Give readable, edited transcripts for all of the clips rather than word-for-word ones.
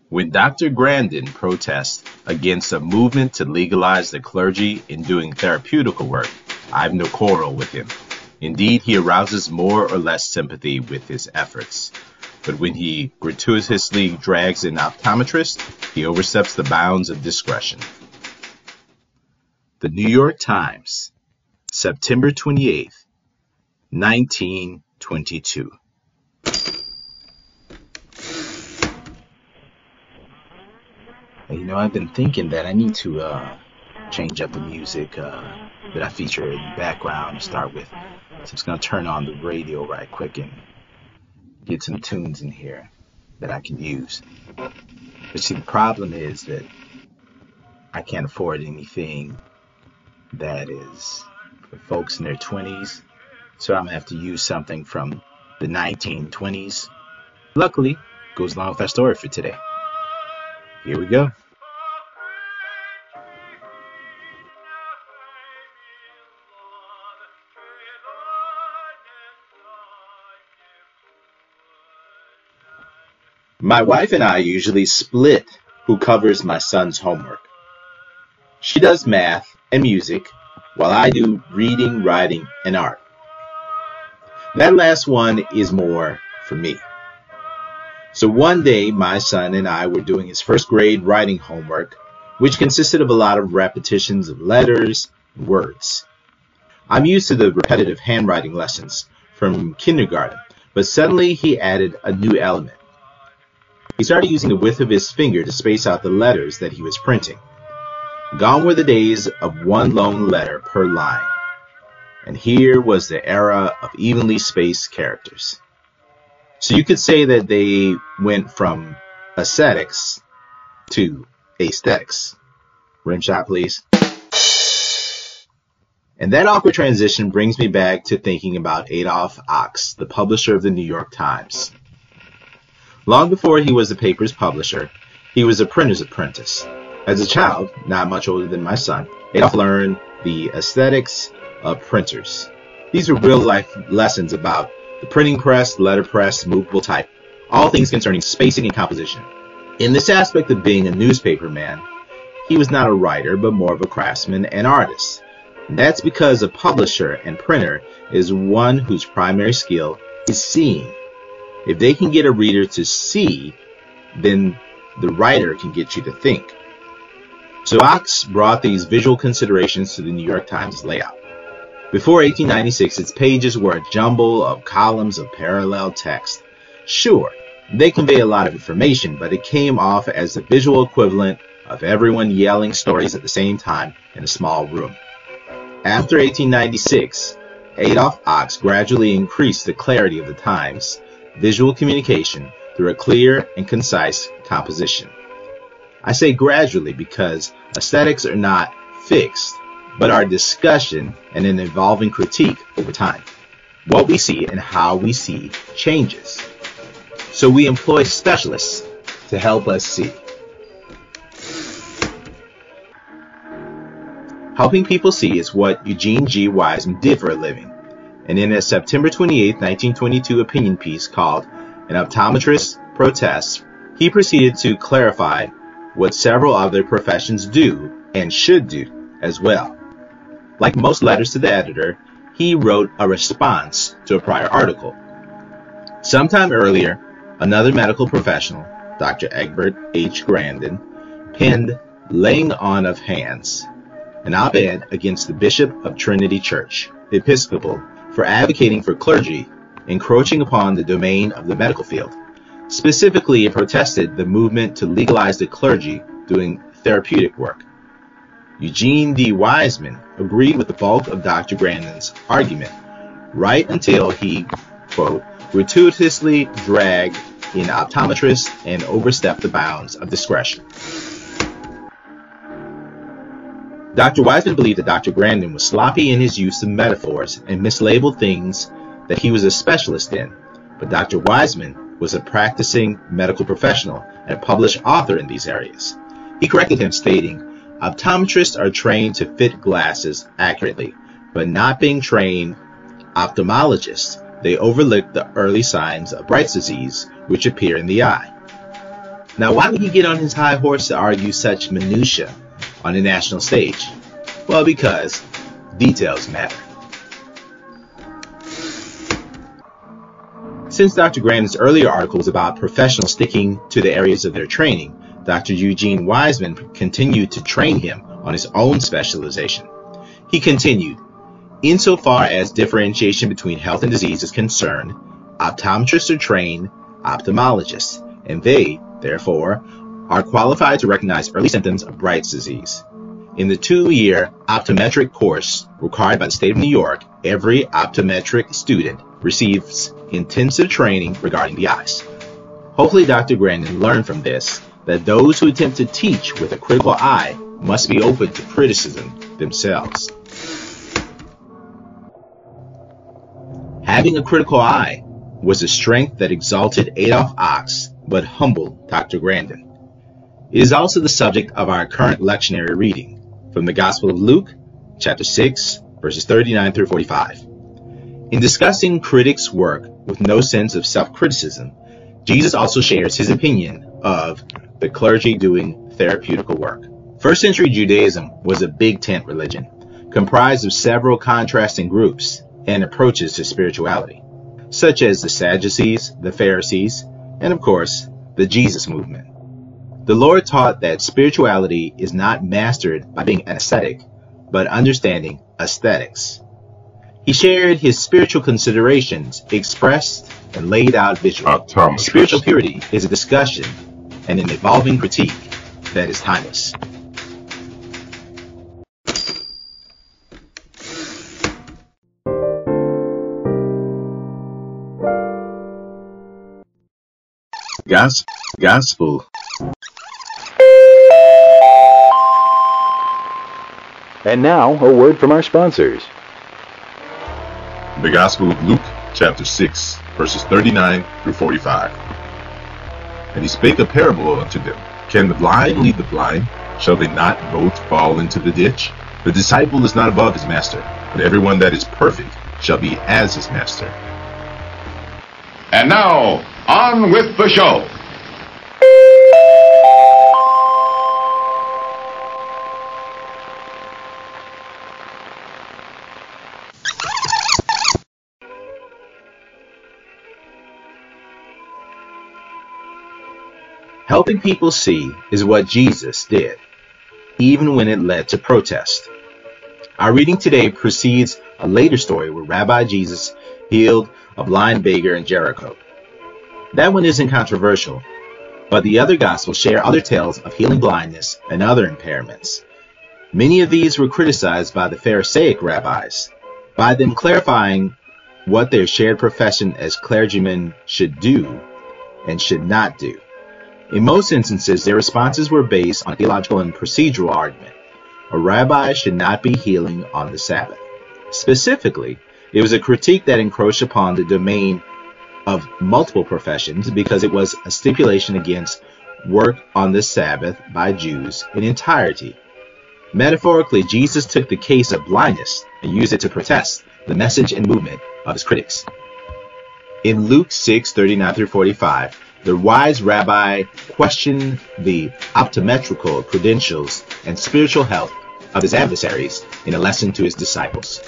When Dr. Grandin protests against a movement to legalize the clergy in doing therapeutical work, I have no quarrel with him. Indeed, he arouses more or less sympathy with his efforts. But when he gratuitously drags an optometrist, he oversteps the bounds of discretion. The New York Times, September 28th, 1922. I've been thinking that I need to change up the music that I feature in the background to start with. So I'm just going to turn on the radio right quick and get some tunes in here that I can use. But see, the problem is that I can't afford anything that is for folks in their 20s. So I'm going to have to use something from the 1920s. Luckily, goes along with our story for today. Here we go. My wife and I usually split who covers my son's homework. She does math and music, while I do reading, writing, and art. That last one is more for me. So one day, my son and I were doing his first grade writing homework, which consisted of a lot of repetitions of letters and words. I'm used to the repetitive handwriting lessons from kindergarten, but suddenly he added a new element. He started using the width of his finger to space out the letters that he was printing. Gone were the days of one lone letter per line, and here was the era of evenly spaced characters. So you could say that they went from ascetics to aesthetics. Rim shot, please. And that awkward transition brings me back to thinking about Adolph Ochs, the publisher of the New York Times. Long before he was the paper's publisher, he was a printer's apprentice. As a child, not much older than my son, Adolph learned the aesthetics of printers. These were real-life lessons about the printing press, letterpress, movable type, all things concerning spacing and composition. In this aspect of being a newspaper man, he was not a writer, but more of a craftsman and artist. And that's because a publisher and printer is one whose primary skill is seeing. If they can get a reader to see, then the writer can get you to think. So Ochs brought these visual considerations to the New York Times layout. Before 1896, its pages were a jumble of columns of parallel text. Sure, they convey a lot of information, but it came off as the visual equivalent of everyone yelling stories at the same time in a small room. After 1896, Adolph Ochs gradually increased the clarity of the Times' visual communication through a clear and concise composition. I say gradually because aesthetics are not fixed, but are discussion and an evolving critique over time. What we see and how we see changes. So we employ specialists to help us see. Helping people see is what Eugene G. Wiseman did for a living. And in a September 28, 1922 opinion piece called An Optometrist Protests, he proceeded to clarify what several other professions do and should do as well. Like most letters to the editor, he wrote a response to a prior article. Sometime earlier, another medical professional, Dr. Egbert H. Grandin, penned Laying On of Hands, an op-ed against the Bishop of Trinity Church, Episcopal, for advocating for clergy encroaching upon the domain of the medical field. Specifically, it protested the movement to legalize the clergy doing therapeutic work. Eugene D. Wiseman agreed with the bulk of Dr. Grandin's argument, right until he, quote, gratuitously dragged in optometrists and overstepped the bounds of discretion. Dr. Wiseman believed that Dr. Grandin was sloppy in his use of metaphors and mislabeled things that he was a specialist in, but Dr. Wiseman was a practicing medical professional and a published author in these areas. He corrected him, stating, optometrists are trained to fit glasses accurately, but not being trained ophthalmologists, they overlook the early signs of Bright's disease which appear in the eye. Now, why would he get on his high horse to argue such minutiae on a national stage? Well, because details matter. Since Dr. Grandin's earlier articles about professionals sticking to the areas of their training, Dr. Eugene Wiseman continued to train him on his own specialization. He continued, insofar as differentiation between health and disease is concerned, optometrists are trained ophthalmologists, and they, therefore, are qualified to recognize early symptoms of Bright's disease. In the 2-year optometric course required by the state of New York, every optometric student receives intensive training regarding the eyes. Hopefully Dr. Grandin learned from this that those who attempt to teach with a critical eye must be open to criticism themselves. Having a critical eye was a strength that exalted Adolph Ochs but humbled Dr. Grandin. It is also the subject of our current lectionary reading from the Gospel of Luke, chapter 6, verses 39 through 45. In discussing critics' work with no sense of self-criticism, Jesus also shares his opinion of the clergy doing therapeutical work. First century Judaism was a big tent religion, comprised of several contrasting groups and approaches to spirituality, such as the Sadducees, the Pharisees, and of course, the Jesus movement. The Lord taught that spirituality is not mastered by being an ascetic, but understanding aesthetics. He shared his spiritual considerations, expressed and laid out visually. Spiritual purity is a discussion and an evolving critique that is timeless. Gospel. And now, a word from our sponsors. The Gospel of Luke, chapter 6, verses 39 through 45. And he spake a parable unto them. Can the blind lead the blind? Shall they not both fall into the ditch? The disciple is not above his master, but everyone that is perfect shall be as his master. And now, on with the show. Helping people see is what Jesus did, even when it led to protest. Our reading today precedes a later story where Rabbi Jesus healed a blind beggar in Jericho. That one isn't controversial, but the other Gospels share other tales of healing blindness and other impairments. Many of these were criticized by the Pharisaic rabbis, by them clarifying what their shared profession as clergymen should do and should not do. In most instances, their responses were based on theological and procedural argument. A rabbi should not be healing on the Sabbath. Specifically, it was a critique that encroached upon the domain of multiple professions because it was a stipulation against work on the Sabbath by Jews in entirety. Metaphorically, Jesus took the case of blindness and used it to protest the message and movement of his critics. In Luke 6:39 through 45, the wise rabbi questioned the optometrical credentials and spiritual health of his adversaries in a lesson to his disciples.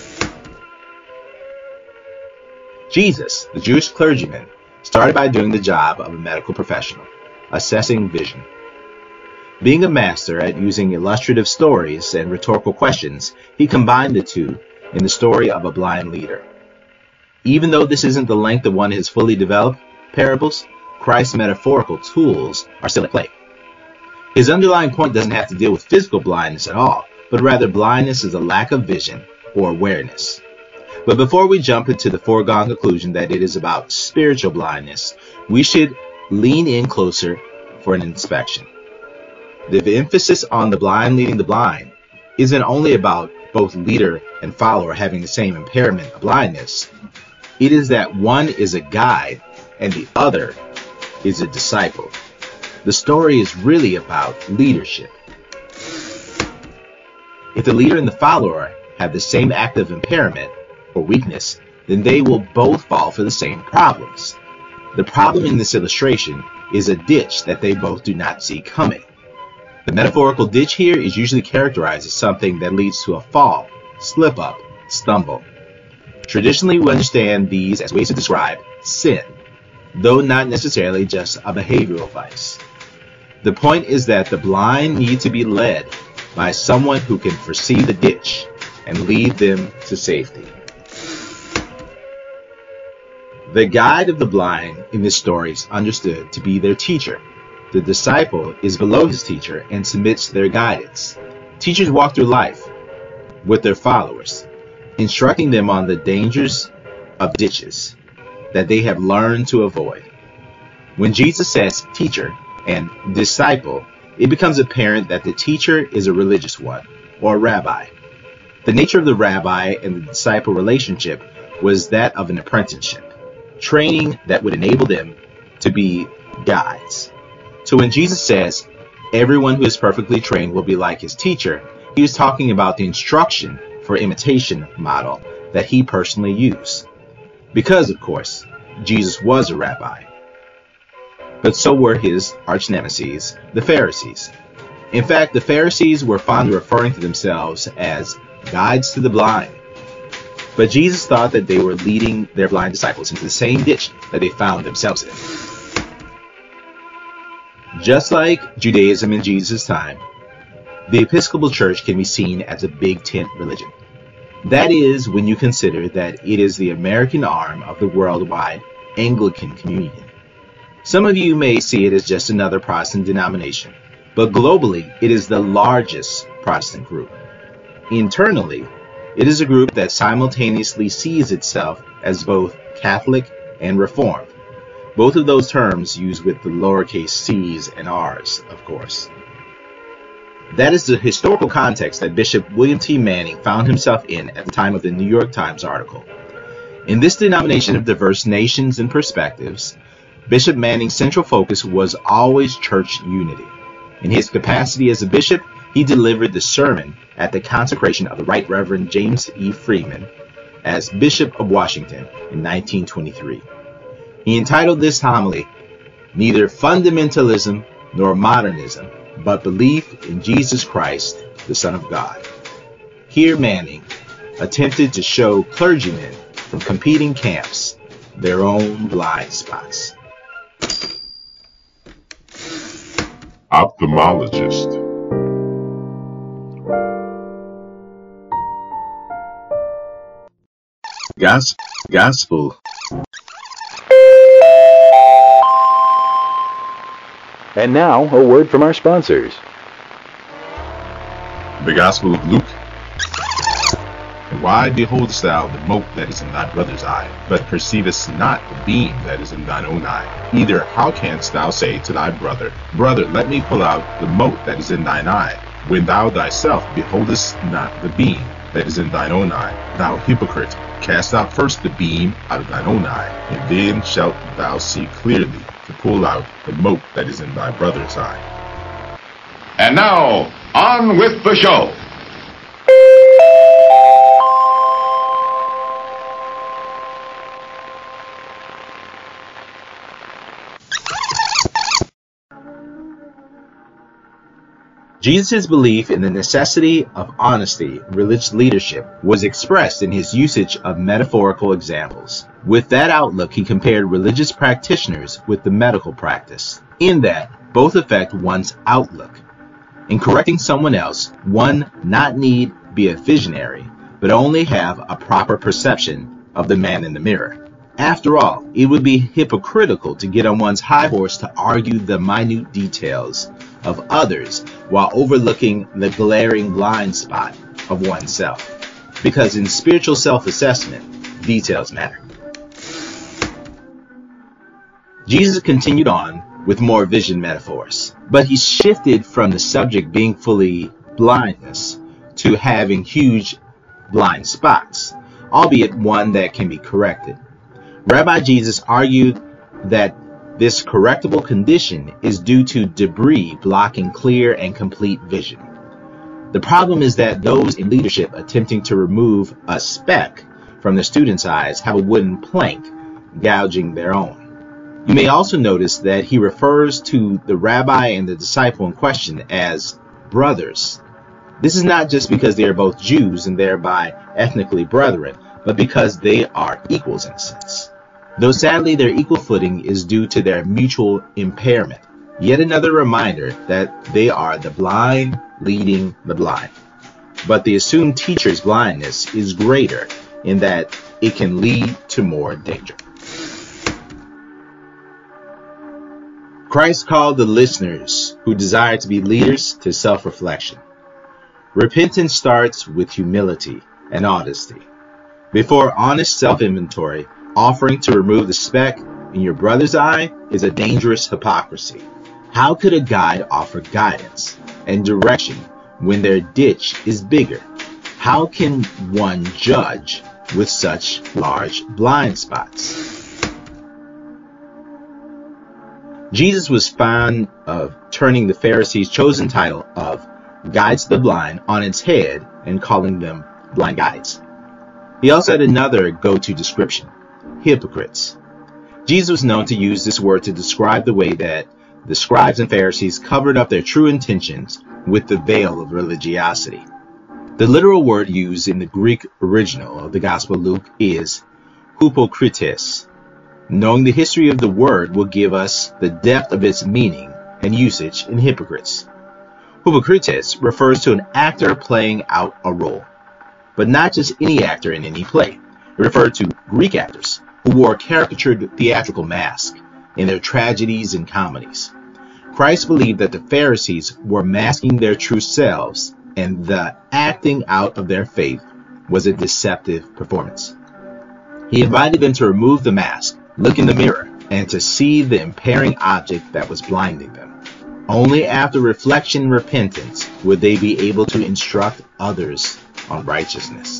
Jesus, the Jewish clergyman, started by doing the job of a medical professional, assessing vision. Being a master at using illustrative stories and rhetorical questions, he combined the two in the story of a blind leader. Even though this isn't the length of one of his fully developed parables, Christ's metaphorical tools are still at play. His underlying point doesn't have to deal with physical blindness at all, but rather blindness is a lack of vision or awareness. But before we jump into the foregone conclusion that it is about spiritual blindness, we should lean in closer for an inspection. The emphasis on the blind leading the blind isn't only about both leader and follower having the same impairment of blindness. It is that one is a guide and the other is a disciple. The story is really about leadership. If the leader and the follower have the same active impairment or weakness, then they will both fall for the same problems. The problem in this illustration is a ditch that they both do not see coming. The metaphorical ditch here is usually characterized as something that leads to a fall, slip up, stumble. Traditionally, we understand these as ways to describe sin, though not necessarily just a behavioral vice. The point is that the blind need to be led by someone who can foresee the ditch and lead them to safety. The guide of the blind in this story is understood to be their teacher. The disciple is below his teacher and submits to their guidance. Teachers walk through life with their followers, instructing them on the dangers of ditches that they have learned to avoid. When Jesus says teacher and disciple, it becomes apparent that the teacher is a religious one, or a rabbi. The nature of the rabbi and the disciple relationship was that of an apprenticeship, training that would enable them to be guides. So when Jesus says, everyone who is perfectly trained will be like his teacher, he was talking about the instruction for imitation model that he personally used. Because, of course, Jesus was a rabbi. But so were his arch nemesis, the Pharisees. In fact, the Pharisees were fond of referring to themselves as guides to the blind. But Jesus thought that they were leading their blind disciples into the same ditch that they found themselves in. Just like Judaism in Jesus' time, the Episcopal Church can be seen as a big tent religion. That is, when you consider that it is the American arm of the worldwide Anglican Communion. Some of you may see it as just another Protestant denomination, but globally it is the largest Protestant group. Internally, it is a group that simultaneously sees itself as both Catholic and Reformed. Both of those terms used with the lowercase c's and r's, of course. That is the historical context that Bishop William T. Manning found himself in at the time of the New York Times article. In this denomination of diverse nations and perspectives, Bishop Manning's central focus was always church unity. In his capacity as a bishop, he delivered the sermon at the consecration of the Right Reverend James E. Freeman as Bishop of Washington in 1923. He entitled this homily, "Neither Fundamentalism nor Modernism, but Belief in Jesus Christ, the Son of God." Here Manning attempted to show clergymen from competing camps their own blind spots. Ophthalmologist. Gospel. And now, a word from our sponsors. The Gospel of Luke. And why beholdest thou the mote that is in thy brother's eye, but perceivest not the beam that is in thine own eye? Either how canst thou say to thy brother, Brother, let me pull out the mote that is in thine eye, when thou thyself beholdest not the beam that is in thine own eye? Thou hypocrite, cast out first the beam out of thine own eye, and then shalt thou see clearly to pull out the mote that is in thy brother's eye. And now, on with the show. Jesus' belief in the necessity of honesty in religious leadership was expressed in his usage of metaphorical examples. With that outlook, he compared religious practitioners with the medical practice, in that both affect one's outlook. In correcting someone else, one not need be a visionary, but only have a proper perception of the man in the mirror. After all, it would be hypocritical to get on one's high horse to argue the minute details of others while overlooking the glaring blind spot of oneself. Because in spiritual self-assessment, details matter. Jesus continued on with more vision metaphors, but he shifted from the subject being fully blindness to having huge blind spots, albeit one that can be corrected. Rabbi Jesus argued that this correctable condition is due to debris blocking clear and complete vision. The problem is that those in leadership attempting to remove a speck from the student's eyes have a wooden plank gouging their own. You may also notice that he refers to the rabbi and the disciple in question as brothers. This is not just because they are both Jews and thereby ethnically brethren, but because they are equals in a sense. Though sadly their equal footing is due to their mutual impairment. Yet another reminder that they are the blind leading the blind. But the assumed teacher's blindness is greater in that it can lead to more danger. Christ called the listeners who desire to be leaders to self-reflection. Repentance starts with humility and honesty. Before honest self-inventory, offering to remove the speck in your brother's eye is a dangerous hypocrisy. How could a guide offer guidance and direction when their ditch is bigger? How can one judge with such large blind spots? Jesus was fond of turning the Pharisees' chosen title of guides to the blind on its head and calling them blind guides. He also had another go-to description, hypocrites. Jesus was known to use this word to describe the way that the scribes and Pharisees covered up their true intentions with the veil of religiosity. The literal word used in the Greek original of the Gospel of Luke is hypokrites. Knowing the history of the word will give us the depth of its meaning and usage in hypocrites. Hypocrites refers to an actor playing out a role, but not just any actor in any play. It referred to Greek actors who wore a caricatured theatrical mask in their tragedies and comedies. Christ believed that the Pharisees were masking their true selves, and the acting out of their faith was a deceptive performance. He invited them to remove the mask, look in the mirror, and to see the impairing object that was blinding them. Only after reflection and repentance would they be able to instruct others on righteousness.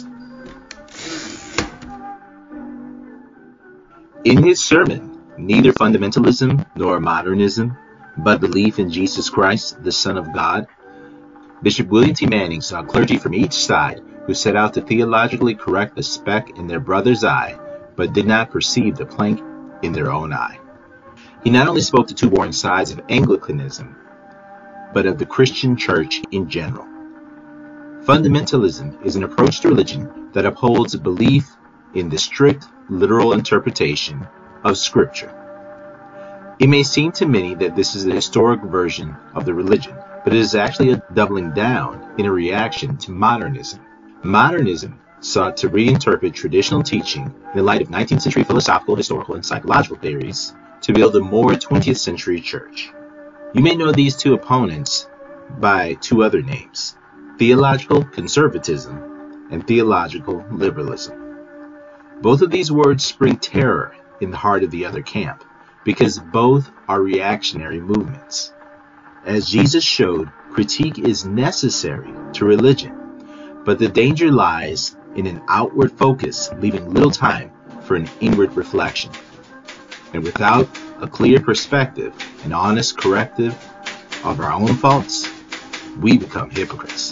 In his sermon, Neither Fundamentalism Nor Modernism, but Belief in Jesus Christ, the Son of God, Bishop William T. Manning saw clergy from each side who set out to theologically correct the speck in their brother's eye, but did not perceive the plank in their own eye. He not only spoke to two warring sides of Anglicanism, but of the Christian church in general. Fundamentalism is an approach to religion that upholds belief in the strict literal interpretation of Scripture. It may seem to many that this is a historic version of the religion, but it is actually a doubling down in a reaction to modernism. Modernism sought to reinterpret traditional teaching in the light of 19th century philosophical, historical, and psychological theories to build a more 20th century church. You may know these two opponents by two other names, theological conservatism and theological liberalism. Both of these words spring terror in the heart of the other camp, because both are reactionary movements. As Jesus showed, critique is necessary to religion, but the danger lies in an outward focus, leaving little time for an inward reflection. And without a clear perspective and honest corrective of our own faults, we become hypocrites.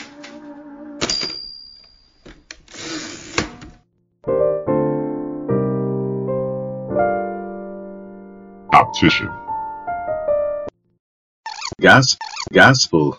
Optician. Gospel.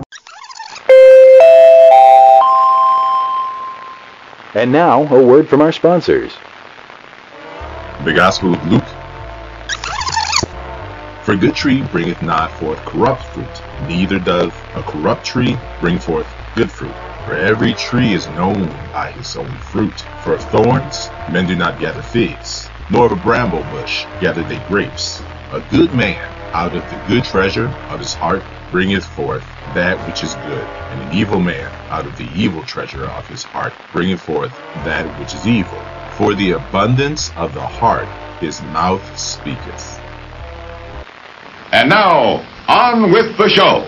And now, a word from our sponsors. The Gospel of Luke. For a good tree bringeth not forth corrupt fruit, neither doth a corrupt tree bring forth good fruit. For every tree is known by his own fruit. For of thorns men do not gather figs, nor of a bramble bush gather they grapes. A good man out of the good treasure of his heart bringeth forth that which is good, and an evil man out of the evil treasure of his heart bringeth forth that which is evil. For the abundance of the heart his mouth speaketh. And now, on with the show.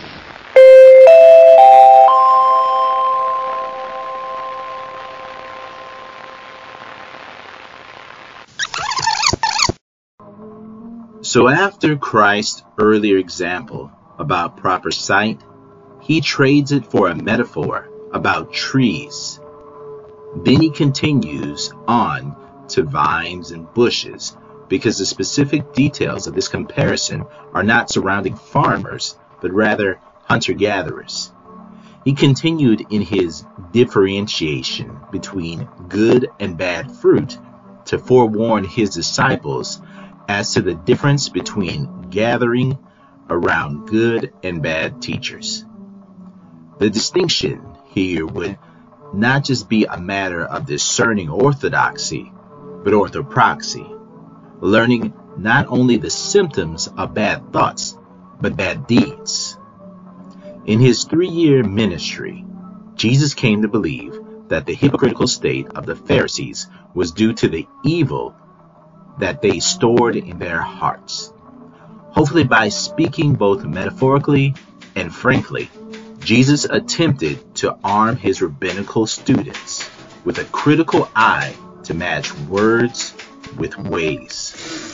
So after Christ's earlier example about proper sight, he trades it for a metaphor about trees. Then he continues on to vines and bushes, because the specific details of this comparison are not surrounding farmers, but rather hunter-gatherers. He continued in his differentiation between good and bad fruit to forewarn his disciples as to the difference between gathering around good and bad teachers. The distinction here would not just be a matter of discerning orthodoxy, but orthopraxy, learning not only the symptoms of bad thoughts, but bad deeds. In his 3-year ministry, Jesus came to believe that the hypocritical state of the Pharisees was due to the evil that they stored in their hearts. Hopefully, by speaking both metaphorically and frankly, Jesus attempted to arm his rabbinical students with a critical eye to match words with ways.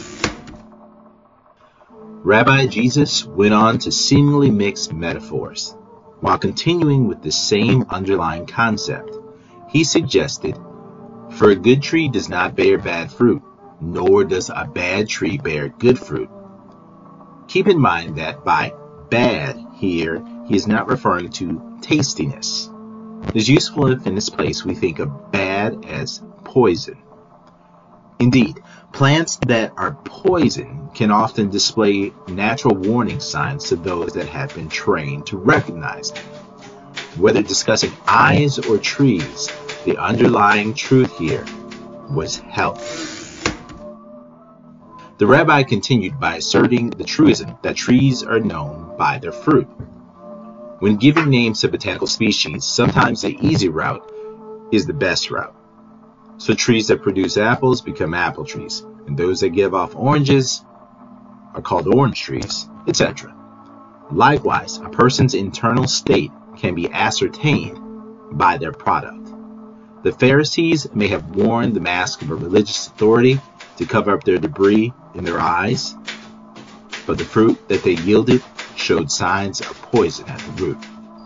Rabbi Jesus went on to seemingly mix metaphors. While continuing with the same underlying concept, he suggested, "For a good tree does not bear bad fruit, nor does a bad tree bear good fruit." Keep in mind that by bad here, he is not referring to tastiness. It is useful if in this place we think of bad as poison. Indeed, plants that are poison can often display natural warning signs to those that have been trained to recognize them. Whether discussing eyes or trees, the underlying truth here was health. The rabbi continued by asserting the truism that trees are known by their fruit. When giving names to botanical species, sometimes the easy route is the best route. So trees that produce apples become apple trees, and those that give off oranges are called orange trees, etc. Likewise, a person's internal state can be ascertained by their product. The Pharisees may have worn the mask of a religious authority to cover up their debris in their eyes, but the fruit that they yielded showed signs of poison at the root.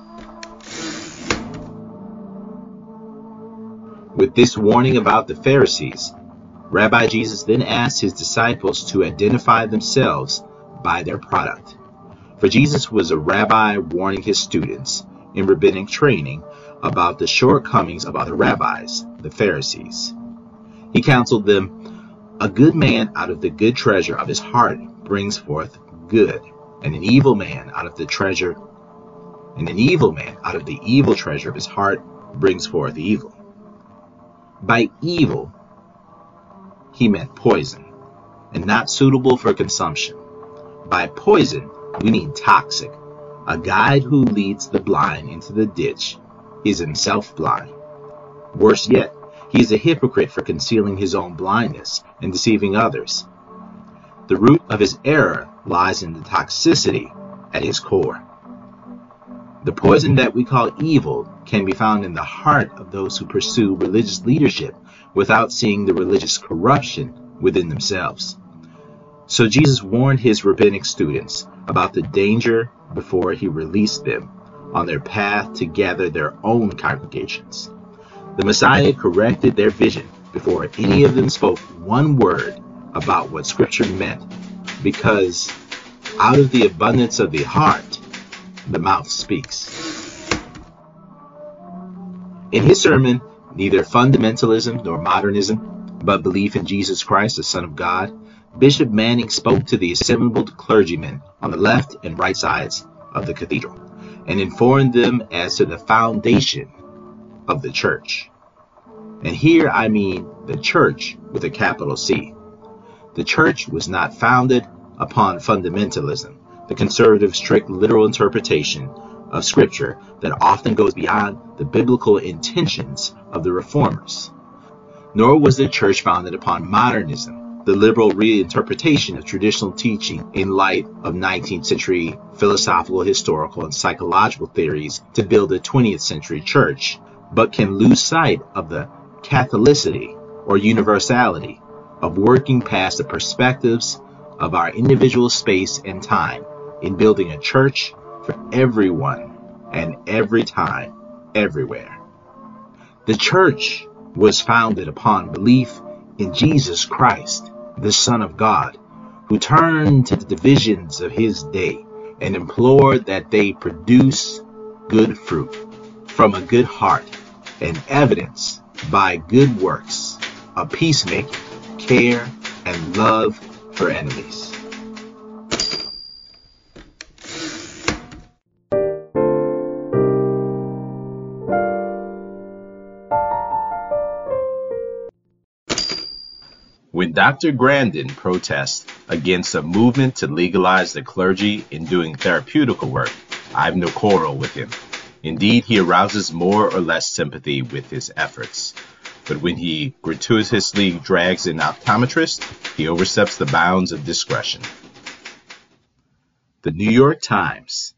With this warning about the Pharisees, Rabbi Jesus then asked his disciples to identify themselves by their product. For Jesus was a rabbi warning his students in rabbinic training about the shortcomings of other rabbis, the Pharisees. He counseled them, "A good man out of the good treasure of his heart brings forth good, and an evil man out of the evil treasure of his heart brings forth evil." By evil, he meant poison, and not suitable for consumption. By poison, we mean toxic. A guide who leads the blind into the ditch is himself blind. Worse yet, he is a hypocrite for concealing his own blindness and deceiving others. The root of his error lies in the toxicity at his core. The poison that we call evil can be found in the heart of those who pursue religious leadership without seeing the religious corruption within themselves. So Jesus warned his rabbinic students about the danger before he released them on their path to gather their own congregations. The Messiah corrected their vision before any of them spoke one word about what Scripture meant, because out of the abundance of the heart, the mouth speaks. In his sermon, Neither Fundamentalism Nor Modernism, But Belief in Jesus Christ, the Son of God, Bishop Manning spoke to the assembled clergymen on the left and right sides of the cathedral and informed them as to the foundation of the church. And here I mean the church with a capital C. The church was not founded upon fundamentalism, the conservative, strict, literal interpretation of Scripture that often goes beyond the biblical intentions of the reformers. Nor was the church founded upon modernism, the liberal reinterpretation of traditional teaching in light of 19th century philosophical, historical, and psychological theories to build a 20th century church, but can lose sight of the Catholicity or universality of working past the perspectives of our individual space and time in building a church for everyone and every time, everywhere. The church was founded upon belief in Jesus Christ the Son of God, who turned to the divisions of his day and implored that they produce good fruit from a good heart and evidence by good works of peacemaking, care, and love for enemies. When Dr. Grandin protests against a movement to legalize the clergy in doing therapeutical work, I have no quarrel with him. Indeed, he arouses more or less sympathy with his efforts. But when he gratuitously drags an optometrist, he oversteps the bounds of discretion. The New York Times.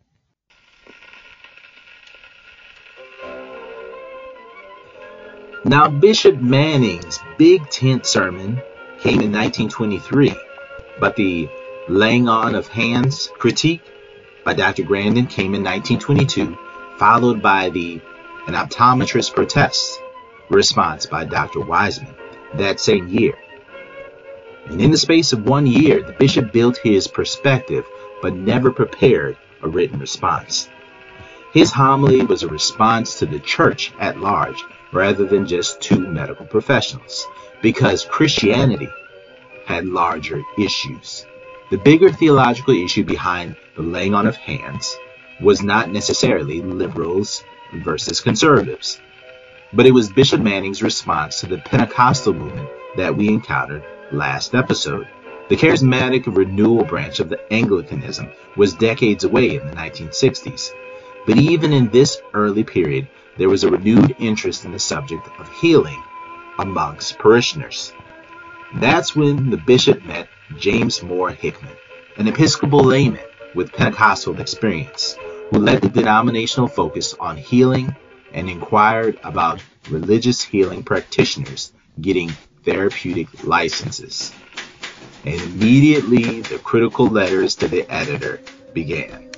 Now, Bishop Manning's Big Tent sermon came in 1923, but the laying on of hands critique by Dr. Grandin came in 1922, followed by an optometrist protest response by Dr. Wiseman that same year. And in the space of 1 year, the bishop built his perspective, but never prepared a written response. His homily was a response to the church at large, rather than just two medical professionals, because Christianity had larger issues. The bigger theological issue behind the laying on of hands was not necessarily liberals versus conservatives, but it was Bishop Manning's response to the Pentecostal movement that we encountered last episode. The charismatic renewal branch of the Anglicanism was decades away in the 1960s, but even in this early period, there was a renewed interest in the subject of healing amongst parishioners. That's when the bishop met James Moore Hickman, an Episcopal layman with Pentecostal experience, who led the denominational focus on healing and inquired about religious healing practitioners getting therapeutic licenses. And immediately the critical letters to the editor began.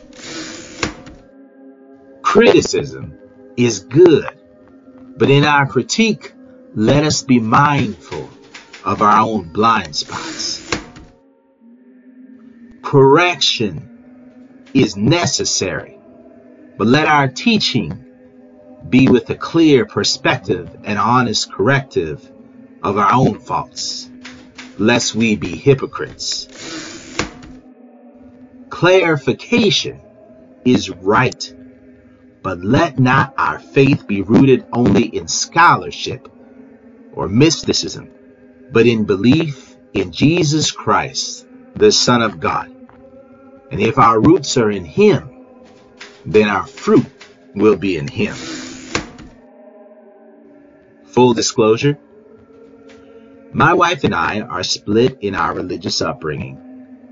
Criticism is good, but in our critique, let us be mindful of our own blind spots. Correction is necessary, but let our teaching be with a clear perspective and honest corrective of our own faults, lest we be hypocrites. Clarification is right, but let not our faith be rooted only in scholarship or mysticism, but in belief in Jesus Christ, the Son of God. And if our roots are in Him, then our fruit will be in Him. Full disclosure, my wife and I are split in our religious upbringing.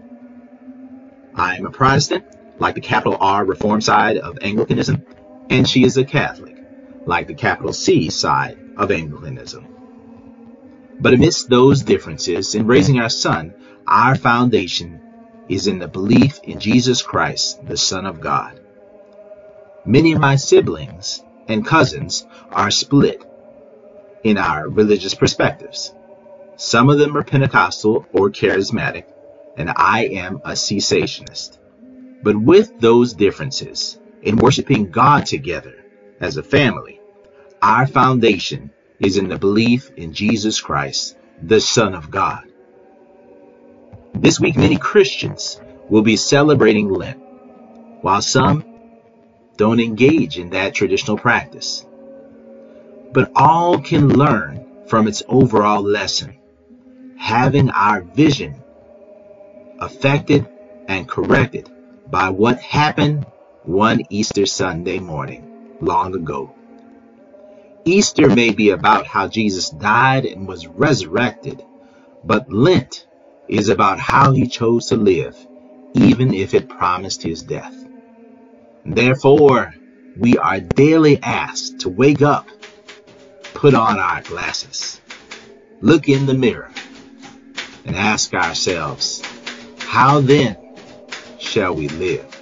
I am a Protestant, like the capital R Reform side of Anglicanism, and she is a Catholic, like the capital C side of Anglicanism. But amidst those differences, in raising our son, our foundation is in the belief in Jesus Christ, the Son of God. Many of my siblings and cousins are split in our religious perspectives. Some of them are Pentecostal or charismatic, and I am a cessationist. But with those differences, in worshiping God together as a family, our foundation is in the belief in Jesus Christ, the Son of God. This week, many Christians will be celebrating Lent, while some don't engage in that traditional practice. But all can learn from its overall lesson, having our vision affected and corrected by what happened one Easter Sunday morning long ago. Easter may be about how Jesus died and was resurrected, but Lent is about how He chose to live, even if it promised His death. Therefore, we are daily asked to wake up, put on our glasses, look in the mirror, and ask ourselves, how then shall we live?